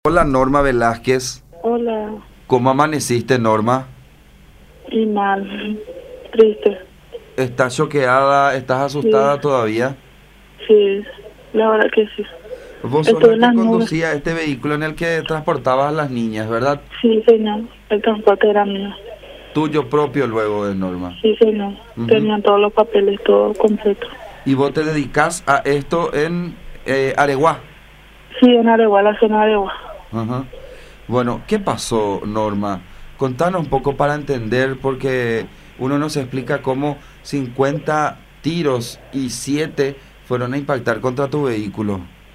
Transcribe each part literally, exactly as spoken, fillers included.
Hola Norma Velázquez, Hola, ¿cómo amaneciste Norma? y mal, triste, ¿Estás choqueada? ¿Estás sí, asustada todavía? sí, la verdad que sí. Vos sos Estoy la en que las nubes, conducía este vehículo en el que transportabas a las niñas, ¿verdad? sí, señor, el transporte era mío, Tuyo propio luego de Norma. sí, señor, Ujú. tenían todos los papeles, todo completo. Y vos te dedicas a esto en eh, Areguá. Sí, en Areguá, la zona de Areguá. Ajá. Bueno, ¿qué pasó, Norma? Contanos un poco para entender, porque uno no se explica cómo cincuenta tiros y siete fueron a impactar contra tu vehículo.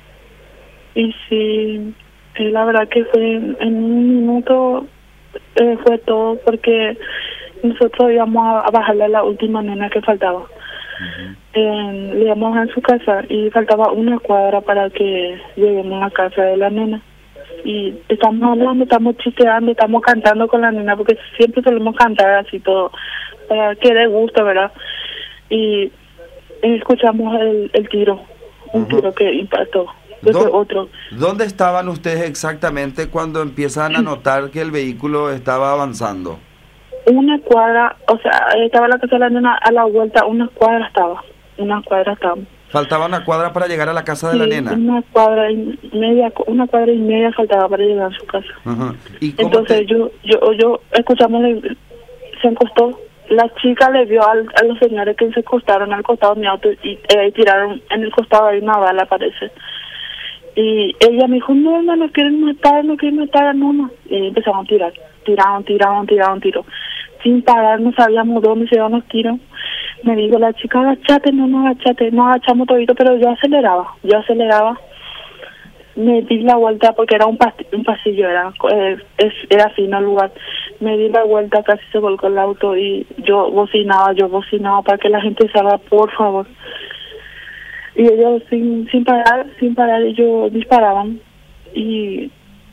Y sí, eh, la verdad que fue en, en un minuto, eh, fue todo porque nosotros íbamos a, a bajarle a la última nena que faltaba. Ujú. Eh, le íbamos a su casa y faltaba una cuadra para que lleguemos a casa de la nena. Y estamos hablando, estamos chisteando, estamos cantando con la nena, porque siempre solemos cantar así todo, para que dé gusto, ¿verdad? Y escuchamos el, el tiro, un Ujú. tiro que impactó, después ¿Dó- otro. ¿Dónde estaban ustedes exactamente cuando empiezan a notar que el vehículo estaba avanzando? Una cuadra, o sea, estaba la casa de la nena a la vuelta, una cuadra estaba, una cuadra estaba. Faltaba una cuadra para llegar a la casa de la Sí, nena. una cuadra y media, una cuadra y media faltaba para llegar a su casa. Ujú. ¿Y cómo Entonces te...? yo, yo, yo escuchamos, el- se encostó. La chica le vio al, a los señores que se acostaron al costado de mi auto y eh, tiraron en el costado hay una bala, parece. Y ella me dijo, no, no, no quieren matar, no quieren matar a Nona. Y empezaron a tirar, tiraron, tiraron, tiraron, tiro. Sin parar, no sabíamos dónde se iban los tiros. Me dijo la chica, agachate, no, no, agachate. No agachamos todito, pero yo aceleraba, yo aceleraba. Me di la vuelta porque era un, pas- un pasillo, era eh, es, era fino el lugar. Me di la vuelta, casi se volcó el auto y yo bocinaba, yo bocinaba para que la gente salga, por favor. Y ellos sin sin parar, sin parar, ellos disparaban. Y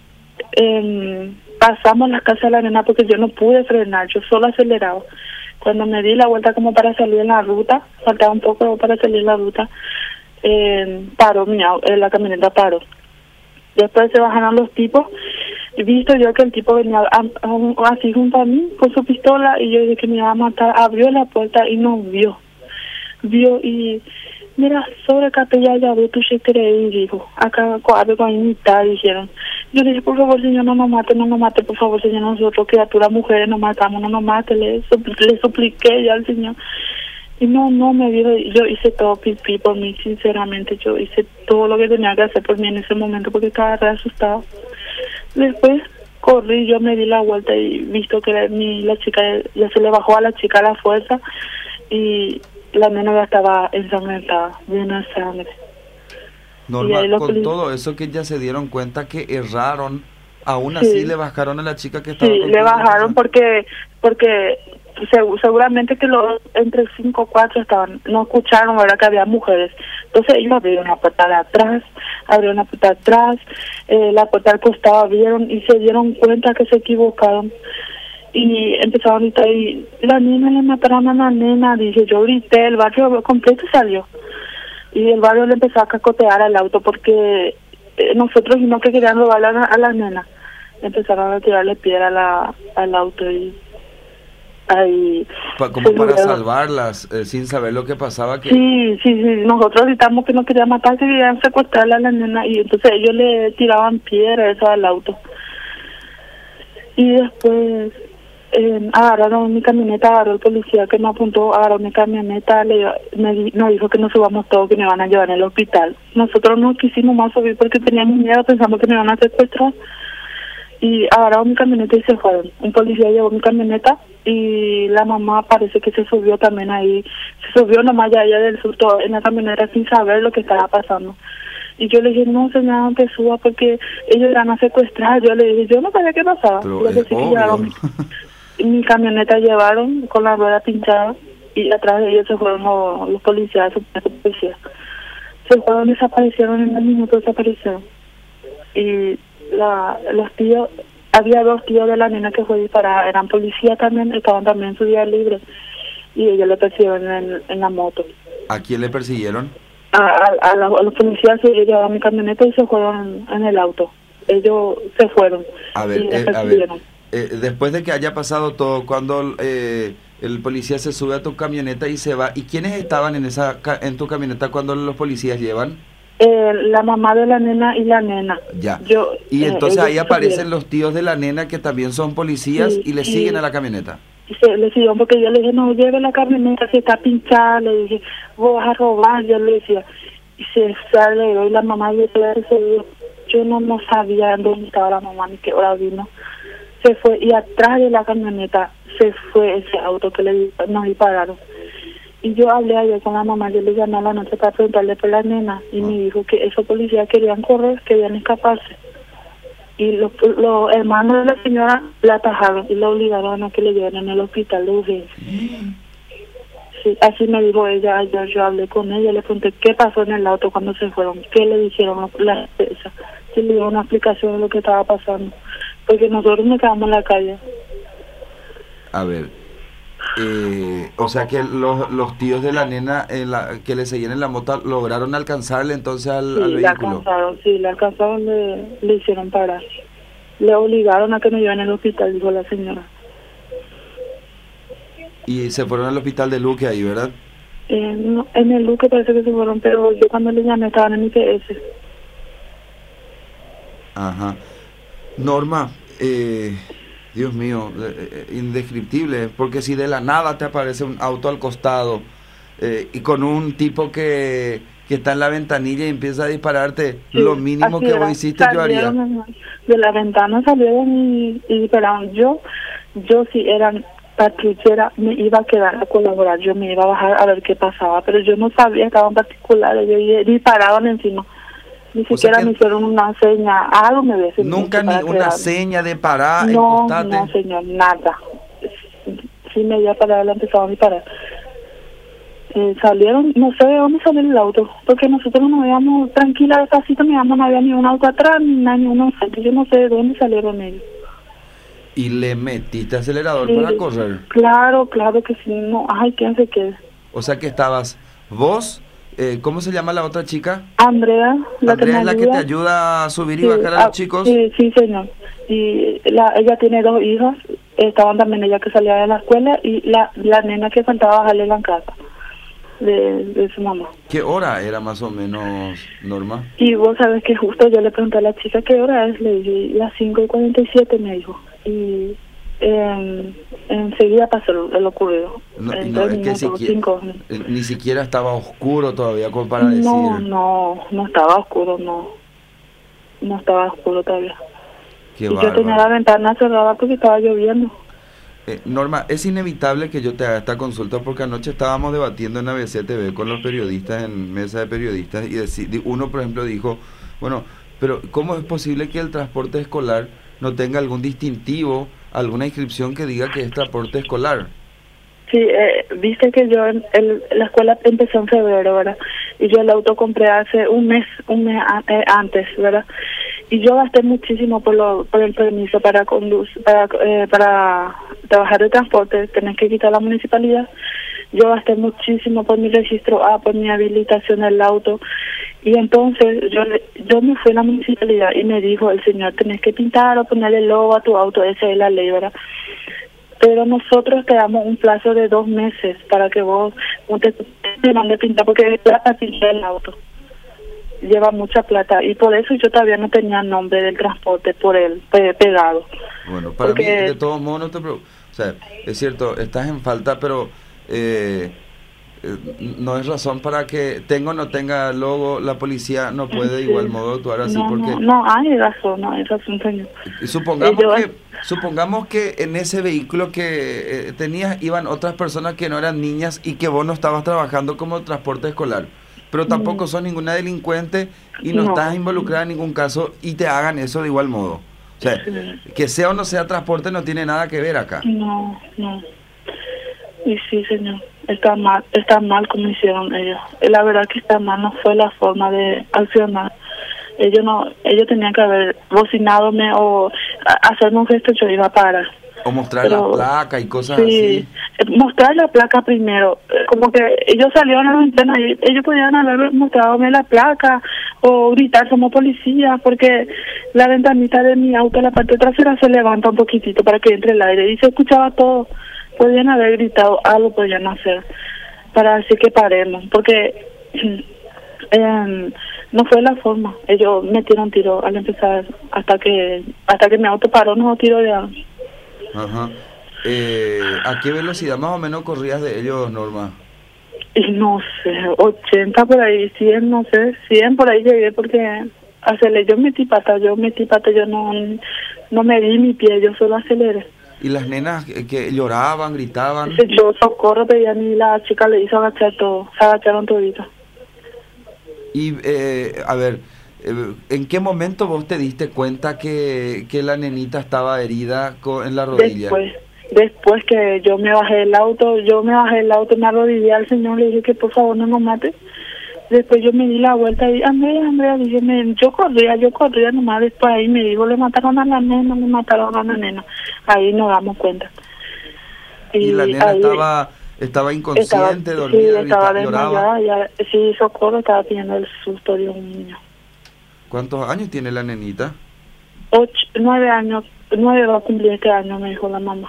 em, pasamos la casa de la nena porque yo no pude frenar, yo solo aceleraba. Cuando me di la vuelta como para salir en la ruta, faltaba un poco para salir en la ruta, eh, paró mi au- eh, la camioneta paró. Después se bajaron los tipos. He visto yo que el tipo venía a- a- así junto a mí con su pistola y yo dije que me iba a matar. Abrió la puerta y no vio. Vio y, mira, sobre capella ya ve tu chequere y dijo, acá algo con mitad dijeron. Yo le dije, por favor, señor, no nos mate, no nos mate, por favor, señor, nosotros criaturas mujeres nos matamos, no nos mate, le, supl- le supliqué ya al señor. Y no, no me dijo, yo hice todo pipí por mí, sinceramente, yo hice todo lo que tenía que hacer por mí en ese momento porque estaba re asustada. Después corrí, yo me di la vuelta y visto que la, mi, la chica, ya se le bajó a la chica la fuerza y la nena ya estaba ensangrentada, llena de sangre. Y ahí Norma, los con policías, todo eso que ya se dieron cuenta que erraron, aún así le sí, bajaron a la chica que sí, estaba le contigo en la bajaron casa. porque, porque segu- seguramente que los entre cinco o cuatro estaban, no escucharon, ¿verdad? Que había mujeres. Entonces ellos abrieron la puerta de atrás, abrieron la puerta de atrás, eh, la puerta al costado abrieron y se dieron cuenta que se equivocaron. Y empezaron a gritar y la nena le mataron a la nena, dije, yo grité, el barrio completo salió. Y el barrio le empezó a cacotear al auto porque eh, nosotros vimos que querían robarle a la, a la nena. Empezaron a tirarle piedra a la, al auto y ahí Pa- se como para subieron. salvarlas, eh, sin saber lo que pasaba, que... Sí, sí, sí, nosotros gritamos que no querían matar, que querían secuestrarle a la nena y entonces ellos le tiraban piedra eso al auto. Y después eh, agarraron mi camioneta, agarró el policía que me apuntó, agarró mi camioneta, le, me, di- nos dijo que nos subamos todos, que me van a llevar al hospital. Nosotros no quisimos más subir porque teníamos miedo, pensamos que me iban a secuestrar. Y agarraron mi camioneta y se fueron. Un policía llevó mi camioneta y la mamá parece que se subió también ahí. Se subió nomás ya ella del susto en la camioneta sin saber lo que estaba pasando. Y yo le dije, no señora, no te suba porque ellos iban a secuestrar. Yo le dije, yo no sabía qué pasaba. Pero Yo es le dije que obvio. llevaron mi, mi camioneta, llevaron con la rueda pinchada y atrás de ellos se fueron los, los policías, los policías. Se fueron, desaparecieron en un minuto, desaparecieron. Y la, los tíos, había dos tíos de la nena que fue disparada, eran policías también, estaban también en su día libre y ellos le persiguieron en, en la moto. ¿A quién le persiguieron? A, a, a, la- a los policías se llevaron mi camioneta y se fueron en el auto. ellos se fueron. A ver, y eh, a ver, recibieron. eh, después de que haya pasado todo, cuando eh, el policía se sube a tu camioneta y se va, ¿y quiénes estaban en esa ca- en tu camioneta cuando los policías llevan? Eh, la mamá de la nena y la nena. Ya. Yo, Y eh, entonces ellos ahí aparecen subieron. los tíos de la nena que también son policías Sí, y le sí. siguen a la camioneta. Y se le siguió porque yo le dije, no, lleve la camioneta que está pinchada. Le dije, vos vas a robar, yo le decía. Y se sale y la mamá le dice, yo no, no sabía dónde estaba la mamá ni qué hora vino. Se fue y atrás de la camioneta se fue ese auto que le nos dispararon. Y yo hablé ayer con la mamá, yo le llamé a la noche para preguntarle por la nena y Ah. me dijo que esos policías querían correr, querían escaparse. Y los, los hermanos de la señora la atajaron y la obligaron a que le lleven en el hospital de urgencia. Sí, así me dijo ella ayer, yo hablé con ella, le pregunté qué pasó en el auto cuando se fueron, qué le dijeron los- la empresa, si le dio una explicación de lo que estaba pasando, porque nosotros nos quedamos en la calle. A ver, eh, o sea que los, los tíos de la nena en la, que le seguían en la moto lograron alcanzarle entonces al, Sí, al le vehículo. alcanzaron, sí, le alcanzaron, le, le hicieron parar. Le obligaron a que nos lleven al hospital, dijo la señora. Y se fueron al hospital de Luque ahí, ¿verdad? Eh, no, en el Luque parece que se fueron, pero yo cuando le llamé estaban en I P S. Ajá. Norma, eh, Dios mío, eh, eh, indescriptible, porque si de la nada te aparece un auto al costado eh, y con un tipo que, que está en la ventanilla y empieza a dispararte, Sí, lo mínimo así que era. vos hiciste yo haría. Salieron de la ventana, salieron y, y dispararon. Yo, yo si eran patrullera, me iba a quedar a colaborar, yo me iba a bajar a ver qué pasaba, pero yo no sabía, estaban particulares, yo y- dispararon encima. Ni O sea siquiera que me hicieron una seña, algo me hubiese Nunca dicho ni para una quedarme. seña de parar, No, encostate. no, señor, nada. Sí, me iba a parar, empezaron a disparar. Eh, salieron, no sé de dónde salió el auto, porque nosotros nos íbamos tranquila, despacito, no íbamos, no había ni un auto atrás, ni nada, ni uno enfrente. Yo no sé de dónde salieron ellos. Y le metiste acelerador Sí, para correr. Claro, claro que sí, no, ay, quién se quede. O sea que estabas vos, eh, ¿cómo se llama la otra chica? Andrea, la que Andrea me es la que ayuda. te ayuda a subir y Sí, bajar a ah, los chicos. Sí, sí, señor. Y la, ella tiene dos hijas, estaban también ella que salía de la escuela y la, la nena que faltaba bajarle en casa de, de su mamá. ¿Qué hora era más o menos, Norma? Y vos sabes que justo yo le pregunté a la chica qué hora es, le dije, las cinco y cuarenta y siete me dijo. Y eh, enseguida pasó lo, lo ocurrido. No, En no, tres es que minutos, siquiera, cinco. eh, ni siquiera estaba oscuro todavía como para decir. No, no, no estaba oscuro, no. No estaba oscuro todavía. Qué Y yo tenía la bárbaro. ventana cerrada porque estaba lloviendo. Eh, Norma, es inevitable que yo te haga esta consulta porque anoche estábamos debatiendo en A B C T V con los periodistas en mesa de periodistas y deci- di- uno, por ejemplo, dijo, bueno, pero ¿cómo es posible que el transporte escolar no tenga algún distintivo, alguna inscripción que diga que es transporte escolar? Sí, eh, viste que yo, en el, la escuela empezó en febrero, ¿verdad? Y yo el auto compré hace un mes, un mes a- eh, antes, ¿verdad? Y yo gasté muchísimo por lo, por el permiso para conducir, para, eh, para trabajar de transporte, tenés que quitar la municipalidad. Yo gasté muchísimo por mi registro A, por mi habilitación del auto. Y entonces yo le- yo me fui a la municipalidad y me dijo el señor, tenés que pintar o ponerle logo a tu auto, esa es la ley, ¿verdad? Pero nosotros te damos un plazo de dos meses para que vos no te, te mande pintar, porque es plata pintar el auto. Lleva mucha plata y por eso yo todavía no tenía nombre del transporte por él pe- pegado. Bueno, para Porque- mí, de todos modos, no te preocupes. O sea, es cierto, estás en falta, pero eh, eh, no es razón para que tenga o no tenga logo, la policía no puede de Sí. igual modo actuar así, no, porque no, no hay razón, no hay razón, señor. y supongamos Eh, yo- que supongamos que en ese vehículo que eh, tenías iban otras personas que no eran niñas y que vos no estabas trabajando como transporte escolar, pero tampoco Mm. sos ninguna delincuente y no, No. estás involucrada en ningún caso y te hagan eso de igual modo. O sea, Sí. que sea o no sea transporte no tiene nada que ver acá. No, no. Y sí, señor, está mal, está mal como hicieron ellos. Eh, La verdad que está mal, no fue la forma de accionar. Ellos no, ellos tenían que haber bocinadome o a- hacerme un gesto, yo iba a parar. O mostrar Pero- la placa y cosas Sí, así. eh, mostrar la placa primero, eh, como que ellos salieron a la ventana y ellos podían haber mostrado la placa o gritar somos policía, porque la ventanita de mi auto, la parte trasera, se levanta un poquitito para que entre el aire y se escuchaba todo. Podían haber gritado, algo podían hacer para decir que paremos, porque eh, no fue la forma. Ellos metieron tiro al empezar, hasta que hasta que mi auto paró, no tiró ya. Ajá. Eh, ¿A qué velocidad más o menos corrías de ellos, Norma? Y no sé, ochenta por ahí, cien, no sé, cien por ahí llegué, porque aceleré, yo metí pata, yo metí pata, yo no, no me di mi pie, yo solo aceleré. ¿Y las nenas que, que lloraban, gritaban? Yo socorro pedían y la chica le hizo agachar todo, se agacharon toditos. Y, eh, a ver, eh, ¿en qué momento vos te diste cuenta que, que la nenita estaba herida con, en la rodilla? Después. Después que yo me bajé del auto, yo me bajé del auto, me arrodillé al señor, le dije que por favor no nos mate. Después yo me di la vuelta y Andrea, Andrea, dije, me, yo corría, yo corría nomás. Después ahí me dijo, le mataron a la nena, me mataron a la nena. Ahí nos damos cuenta. ¿Y, y la nena ahí, estaba estaba inconsciente, estaba, dormida, sí, estaba lloraba? Ya, sí, socorro, estaba pidiendo el susto de un niño. ¿Cuántos años tiene la nenita? Ocho, nueve años, nueve va a cumplir este año, me dijo la mamá.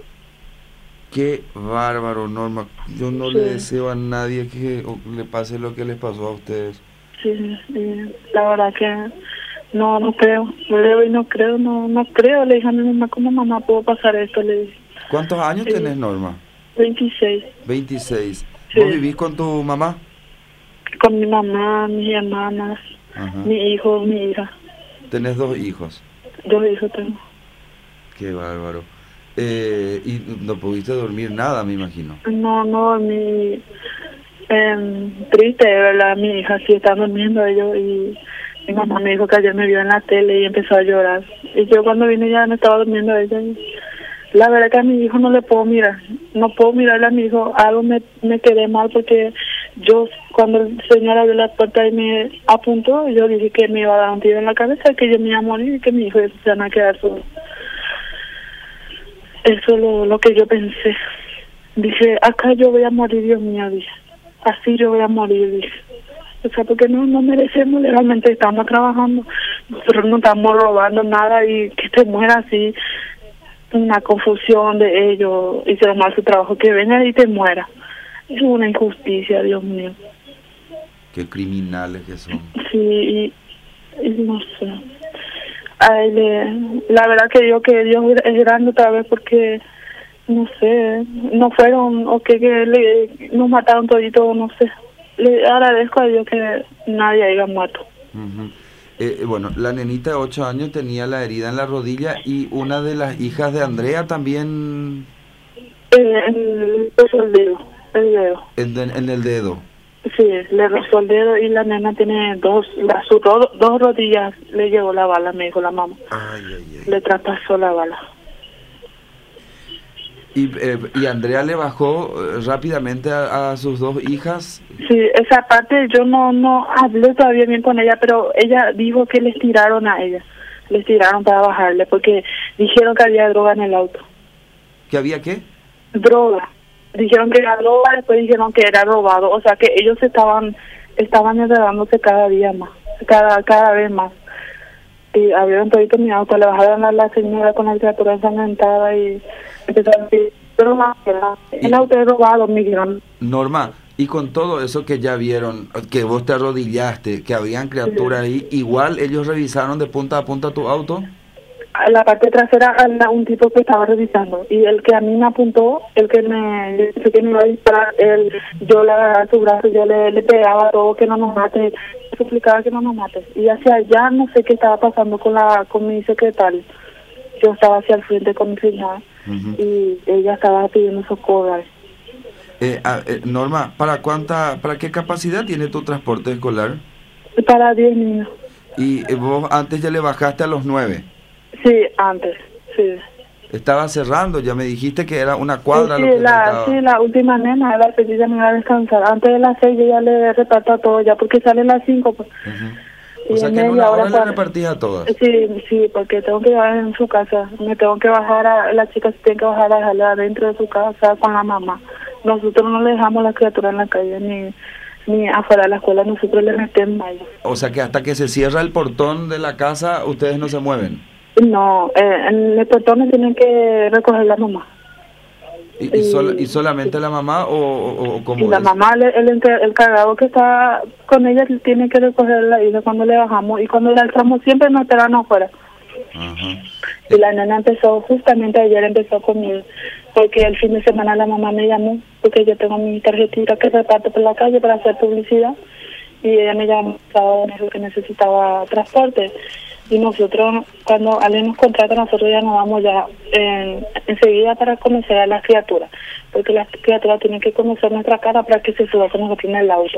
Qué bárbaro, Norma. Yo no sí. le deseo a nadie que le pase lo que les pasó a ustedes. Sí, sí. La verdad que no, no creo. Creo y no creo, no, no creo. Le dije a mi mamá, ¿cómo mamá puedo pasar esto? Le dije. ¿Cuántos años sí. tenés, Norma? veintiséis. veintiséis. Sí. ¿Vos vivís con tu mamá? Con mi mamá, mis hermanas, Ajá. mi hijo, mi hija. ¿Tenés dos hijos? Dos hijos tengo. Qué bárbaro. Eh, y no pudiste dormir nada, me imagino. No, no dormí. Eh, triste, ¿verdad? Mi hija sí está durmiendo ellos y mi mamá me dijo que ayer me vio en la tele y empezó a llorar. Y yo cuando vine ya no estaba durmiendo ella. Y la verdad que a mi hijo no le puedo mirar. No puedo mirarle a mi hijo. Algo me, me quedé mal porque yo cuando el señor abrió la puerta y me apuntó, yo dije que me iba a dar un tiro en la cabeza, que yo me iba a morir y que mi hijo se iban a quedar solo. Eso es lo, lo que yo pensé. Dije, acá yo voy a morir, Dios mío, dije. Así yo voy a morir, dije. O sea, porque no, no merecemos, legalmente estamos trabajando. Nosotros no estamos robando nada y que te muera así. Una confusión de ellos, hicieron mal su trabajo, que venga y te muera. Es una injusticia, Dios mío. Qué criminales que son. Sí, y, y no sé. A él, eh, la verdad que digo que Dios es grande otra vez porque, no sé, no fueron, o que, que le, nos mataron todito, no sé. Le agradezco a Dios que nadie haya muerto. Uh-huh. eh, bueno, la nenita de ocho años tenía la herida en la rodilla y una de las hijas de Andrea también... Eh, en el dedo, el dedo. En, en el dedo. Sí, le rozó el dedo y la nena tiene dos, la, sus do, dos rodillas le llegó la bala, me dijo la mamá. Ay, ay, ay. Le traspasó la bala. ¿Y, eh, y Andrea le bajó eh, rápidamente a, a sus dos hijas? Sí, esa parte yo no no hablé todavía bien con ella, pero ella dijo que les tiraron a ella. Les tiraron para bajarle porque dijeron que había droga en el auto. ¿Que había qué? Droga. Dijeron que era droga, después dijeron que era robado, o sea que ellos estaban estaban enredándose cada día más, cada cada vez más. Y abrieron todito mi auto, le bajaron a la señora con la criatura ensangrentada y empezaron a decir, pero más, el auto es robado, me dijeron. Norma, y con todo eso que ya vieron, que vos te arrodillaste, que habían criaturas sí. ahí, igual ellos revisaron de punta a punta tu auto. A la parte trasera a un tipo que estaba revisando y el que a mí me apuntó, el que me dice que me iba a disparar, él, yo le agarraba su brazo, yo le, le pegaba todo, que no nos mate, suplicaba que no nos mate. Y hacia allá no sé qué estaba pasando con la con mi secretaria. Yo estaba hacia el frente con mi señora uh-huh. y ella estaba pidiendo socorro. Eh, eh, Norma, ¿para cuánta, para qué capacidad tiene tu transporte escolar? Para diez niños. ¿Y eh, vos antes ya le bajaste a los nueve? Sí, antes, sí. Estaba cerrando, ya me dijiste que era una cuadra. Sí, lo sí, que la, sí la última nena, la que ya me iba a descansar. Antes de las seis yo ya le reparto a todos, ya porque salen las cinco. Pues. Uh-huh. O sea que en una hora, hora le repartís a todas. Sí, sí, porque tengo que llevar en su casa. Me tengo que bajar, a las chicas tienen que bajar a dejarla adentro de su casa con la mamá. Nosotros no le dejamos a la criatura en la calle, ni ni afuera de la escuela, nosotros le metemos a ellos. O sea que hasta que se cierra el portón de la casa, ustedes no se mueven. No, eh, en el portón me tienen que recoger la mamá. ¿Y, y, sol, y solamente la mamá o, o, o cómo y la es? mamá, el, el, el cargado que está con ella, tiene que recoger la hija cuando le bajamos. Y cuando la alzamos siempre nos esperan afuera. Ajá. Y la nena empezó, justamente ayer empezó conmigo, porque el fin de semana la mamá me llamó, porque yo tengo mi tarjetita que reparto por la calle para hacer publicidad, y ella me llamó, me dijo que necesitaba transporte. Y nosotros, cuando alguien nos contrata, nosotros ya nos vamos ya en, enseguida para conocer a las criaturas, porque las criaturas tienen que conocer nuestra cara para que se suba con nosotros en el auto.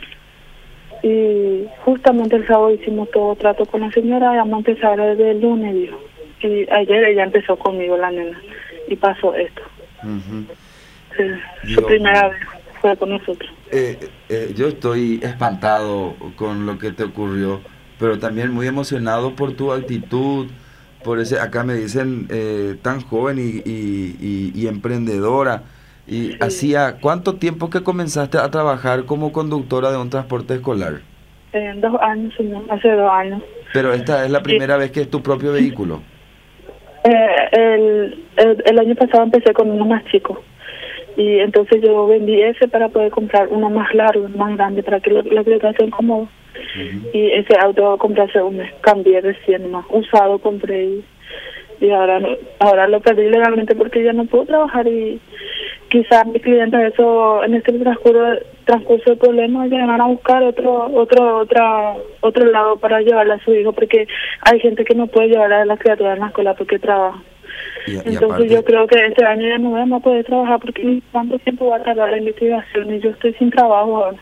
Y justamente el sábado hicimos todo trato con la señora, vamos a empezar desde el lunes, dijo. Y ayer ella empezó conmigo, la nena, y pasó esto. Uh-huh. Sí, su primera vez fue con nosotros. Eh, eh, yo estoy espantado con lo que te ocurrió, pero también muy emocionado por tu actitud, por ese, acá me dicen, eh, tan joven y, y, y, y emprendedora. ¿Y sí. hacía cuánto tiempo que comenzaste a trabajar como conductora de un transporte escolar? Eh, dos años, señor, hace dos años. Pero esta es la primera sí. vez que es tu propio vehículo. Eh, el, el, el año pasado empecé con uno más chico. Y entonces yo vendí ese para poder comprar uno más largo, más grande, para que lo, la criatura sea cómodo. Uh-huh. Y ese auto compré hace un mes, cambié recién más, usado compré y, y ahora ahora lo perdí legalmente porque ya no puedo trabajar y quizás mis clientes eso en este transcurso transcurso de problemas llegan a buscar otro otro otra otro lado para llevarle a su hijo, porque hay gente que no puede llevar a la criatura en la escuela porque trabaja. Y, y Entonces aparte, yo creo que este año ya no voy a poder trabajar porque cuánto tiempo va a tardar la investigación y yo estoy sin trabajo ahora.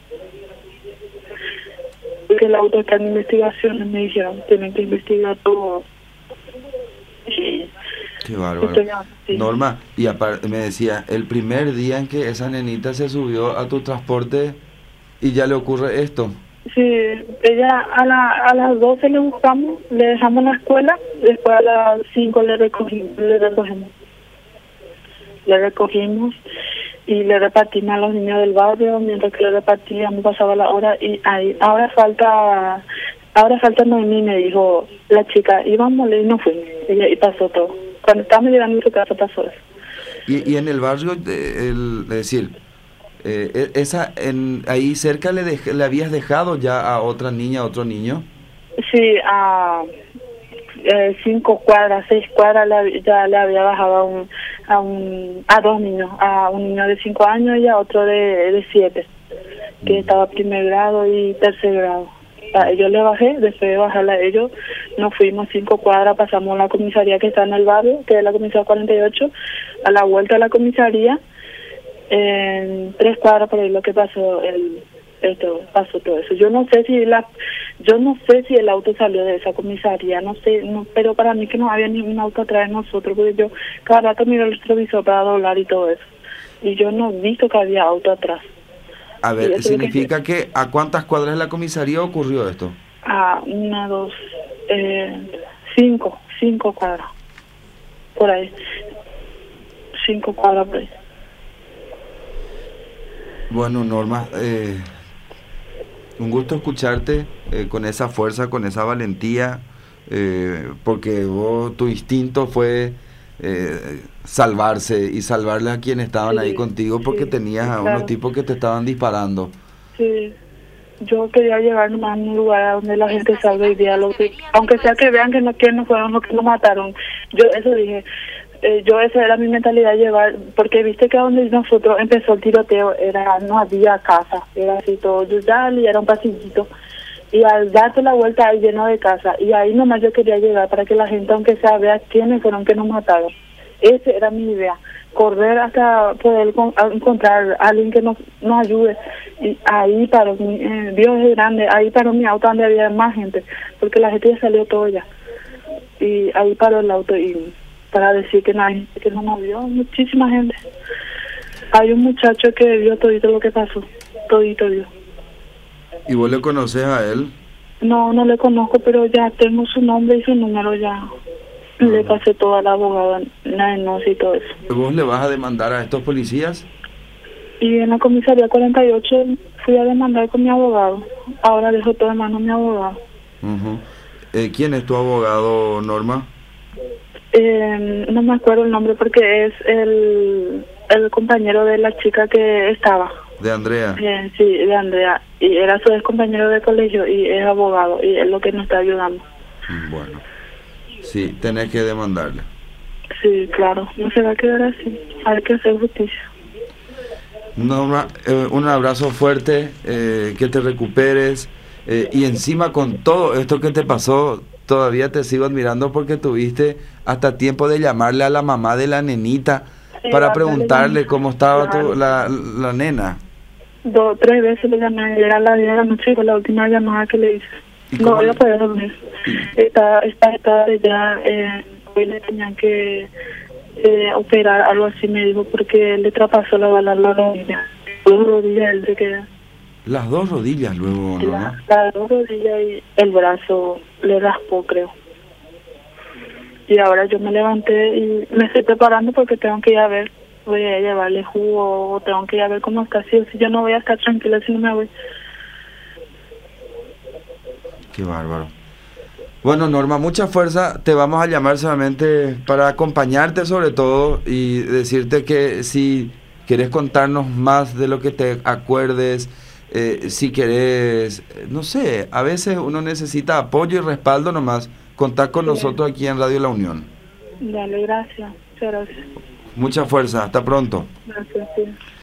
Porque el auto está en investigaciones, me dijeron, tienen que investigar todo. Y qué bárbaro. Sí. Norma, y aparte me decía, el primer día en que esa nenita se subió a tu transporte y ya le ocurre esto. Sí, ella a, la, a las doce le buscamos, le dejamos la escuela, después a las cinco le recogimos, le recogemos. Le recogimos y le repartimos a los niños del barrio, mientras que le repartíamos pasaba la hora y ahí, ahora falta, ahora falta Noemí, me dijo la chica, íbamos y no fuimos, y, y pasó todo. Cuando estábamos llegando a su casa pasó eso. Y, y en el barrio, el, es decir, eh, esa en ahí cerca le, dej, le habías dejado ya a otra niña, a otro niño. Sí, a eh, cinco cuadras, seis cuadras le, ya le había bajado a un, a un, a dos niños, a un niño de cinco años y a otro de, de siete, que mm. estaba primer grado y tercer grado. A ellos le bajé, después de bajarle a ellos, nos fuimos cinco cuadras, pasamos a la comisaría que está en el barrio, que es la comisaría cuarenta y ocho, a la vuelta de la comisaría, en tres cuadras por ahí lo que pasó, el esto pasó todo eso. Yo no sé si la, yo no sé si el auto salió de esa comisaría, no sé, no, pero para mí que no había ningún auto atrás de nosotros, porque yo cada rato miro el retrovisor para doblar y todo eso, y yo no he visto que había auto atrás. A ver, ¿significa que, que a cuántas cuadras de la comisaría ocurrió esto? A una, dos, eh, cinco, cinco cuadras, por ahí, cinco cuadras por ahí. Bueno, Norma, eh, un gusto escucharte eh, con esa fuerza, con esa valentía, eh, porque vos, tu instinto fue eh, salvarse y salvarle a quienes estaban sí, ahí contigo, porque sí, tenías a unos claro. tipos que te estaban disparando. Sí, yo quería llegar nomás a un lugar donde la gente salga y vea lo que, aunque sea que vean que no, que no fueron los que nos mataron. Yo eso dije, eh, yo esa era mi mentalidad, llevar, porque viste que donde nosotros empezó el tiroteo era no había casa, era así todo, yo ya era un pasillito. Y al darte la vuelta ahí lleno de casa, y ahí nomás yo quería llegar para que la gente, aunque sea, vea quiénes fueron que nos mataron. Esa era mi idea, correr hasta poder con, encontrar a alguien que nos, nos ayude. Y ahí paró, mi, eh, Dios es grande, ahí paró mi auto donde había más gente, porque la gente ya salió todo ya. Y ahí paró el auto y para decir que no hay gente que no nos vio, muchísima gente. Hay un muchacho que vio todito lo que pasó, todito vio. ¿Y vos le conoces a él? No, no le conozco, pero ya tengo su nombre y su número ya. Uh-huh. Le pasé toda la abogada, la denuncia y todo eso. ¿Vos le vas a demandar a estos policías? Y en la comisaría cuarenta y ocho fui a demandar con mi abogado. Ahora dejo todo en manos de mi abogado. Uh-huh. eh, ¿Quién es tu abogado, Norma? Eh, no me acuerdo el nombre porque es el, el compañero de la chica que estaba. ¿De Andrea? Eh, sí, de Andrea. Y era su ex compañero de colegio y es abogado y es lo que nos está ayudando. Bueno, sí, tenés que demandarle. Sí, claro, no se va a quedar así. Hay que hacer justicia. Norma, eh, un abrazo fuerte, eh, que te recuperes, eh, y encima con todo esto que te pasó, todavía te sigo admirando porque tuviste hasta tiempo de llamarle a la mamá de la nenita Sí, para hasta le preguntarle llamé. cómo estaba Claro. tu, la, la nena. Dos, tres veces le llamé, era la diez de la noche y fue la última llamada que le hice. ¿Y No cómo voy a le- poder dormir. Está, está, está ya, eh, hoy le tenían que eh, operar, algo así me dijo, porque le traspasó la bala la rodilla. Dos rodillas él se queda. Las dos rodillas luego, La, Norma. las dos rodillas y el brazo le raspó, creo. Y ahora yo me levanté y me estoy preparando porque tengo que ir a ver, voy a llevarle jugo o tengo que ir a ver cómo está. Si, si yo no voy a estar tranquila si no me voy. Qué bárbaro. Bueno, Norma, mucha fuerza. Te vamos a llamar solamente para acompañarte sobre todo y decirte que si querés contarnos más de lo que te acuerdes, eh, si querés, eh, no sé, a veces uno necesita apoyo y respaldo nomás. Contá con Sí. nosotros aquí en Radio La Unión. Dale, gracias. Muchas gracias. Mucha fuerza. Hasta pronto. Gracias, sí.